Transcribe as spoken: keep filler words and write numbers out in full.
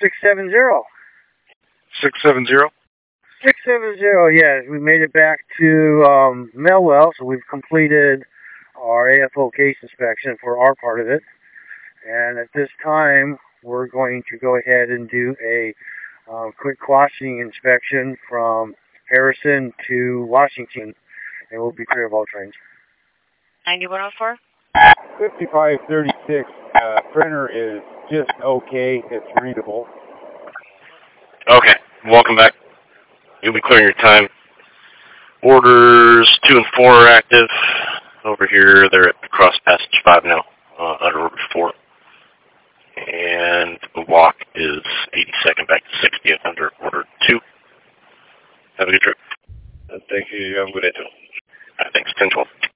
six seven zero. six seven zero? six seven zero, yes. We made it back to um, Melwell, so we've completed our A F O case inspection for our part of it. And at this time, we're going to go ahead and do a uh, quick quashing inspection from Harrison to Washington, and we'll be clear of all trains. ninety-one oh four? fifty-five thirty-six, uh, printer is just okay. It's readable. Okay, welcome back. You'll be clearing your time. Orders two and four are active. Over here, they're at cross passage five now, uh, under order four. And the walk is eighty-second back to sixtieth under order two. Have a good trip. Uh, thank you. You have a good day too. Uh, thanks, ten twelve.